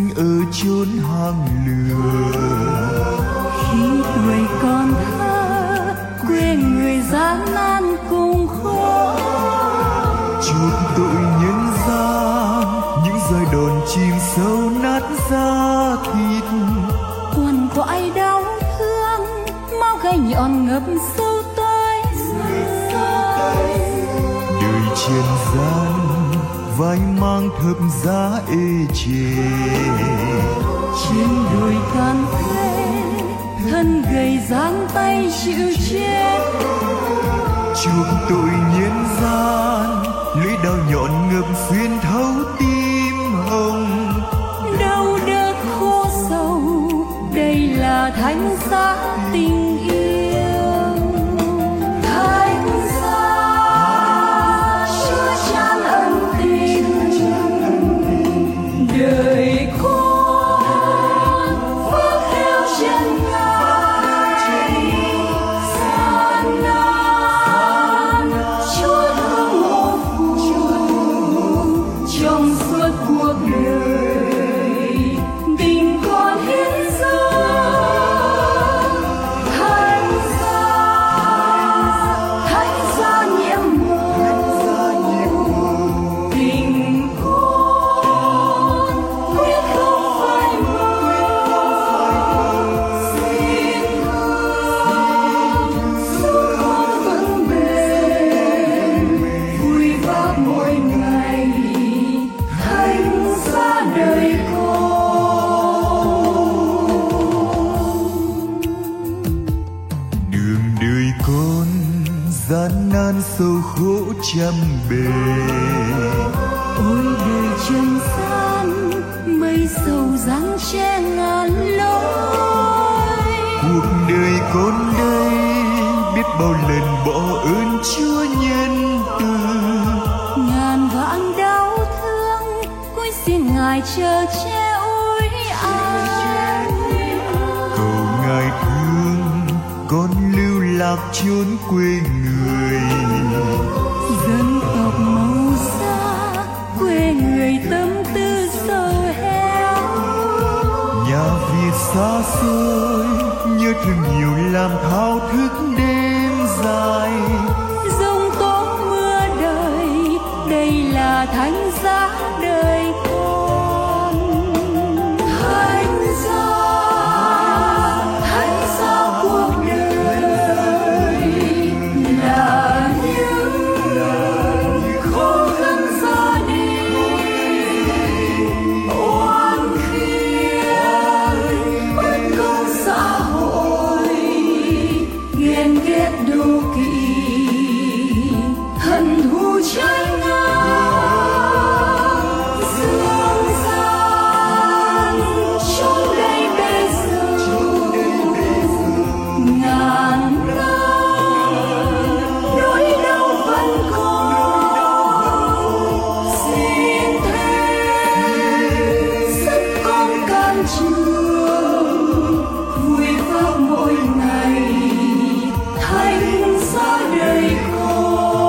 sinh ở chốn hang lửa. Khi tuổi còn thơ, quê người gian nan cùng khó, Chuộc tội nhân gian, những roi đòn chìm sâu nát da thịt. quằn quại đau thương, máu gai nhọn ngập sâu tới Đời trần gian, vai mang thập giá ê chề. trên đồi tàn phế, thân gầy dáng tay chịu chết. Chuộc tội nhân gian, lưỡi đao nhọn ngập xuyên thấu tim hồng. Đau đớn khổ sầu, đây là thánh giá tình yêu. Thánh giá chứa chan ân tình, đời con phước theo chân ngài. Gian nan Chúa thương một phù trong suốt cuộc đời, tình con hiến dâng. Thánh giá nhiệm màu, tình con quyết không phai màu. Xin thương giúp con vững bền, vui vác mỗi ngày thánh giá đời con. Đường đời con gian nan sâu khổ trăm bề. Ôi đời trần gian, mây sầu giăng che ngàn lối. Cuộc đời con đây biết bao lần bỏ ơn Chúa nhân từ. Ngàn vạn đau thương, cúi xin Ngài chờ che ôi ai. Cầu Ngài thương con lưu lạc chốn quê người. Dân tộc màu xa, quê người tâm tư sầu héo. Nhà Việt xa xôi, nhớ thương nhiều làm thao thức đêm dài. Giông tố mưa đời, đây là thánh giá đời con. Thánh giá cuộc đời là những khó khăn gia đình, oan khiên bất công xã hội, ghen ghét đố kỵ, hận thù trái ngang. Dương gian chốn đây bê dâu, ngàn năm nỗi đau vẫn còn. Xin thế sức con can trường, vui vác mỗi ngày thánh giá đời con.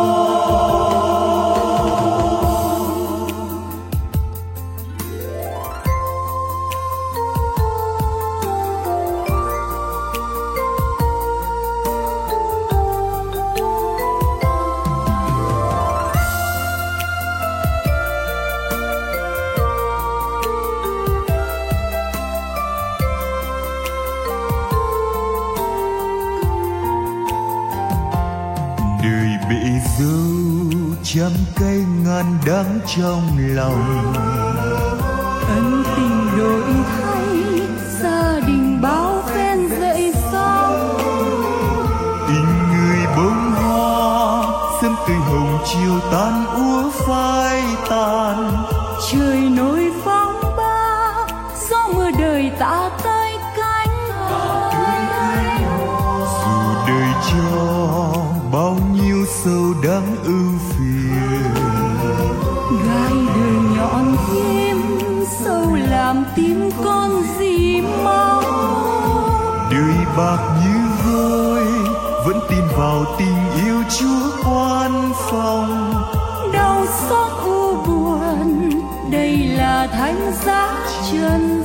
Đời bể dâu trăm cây ngàn đắng trong lòng. Ân tình đổi thay, gia đình bao phen dậy sóng. Tình người bông hoa, sớm tươi hồng chiều tan úa phai tàn. Trời nổi phong ba, gió mưa đời tạ tới cánh hai. Dù đời cho bao nhiêu sầu đắng ưu phiền, Gai đời nhọn tim, sâu làm tim con dì máu. đời bạc như vôi vẫn tin vào tình yêu Chúa quan phòng. Đau xót u buồn, đây là là thánh giá trần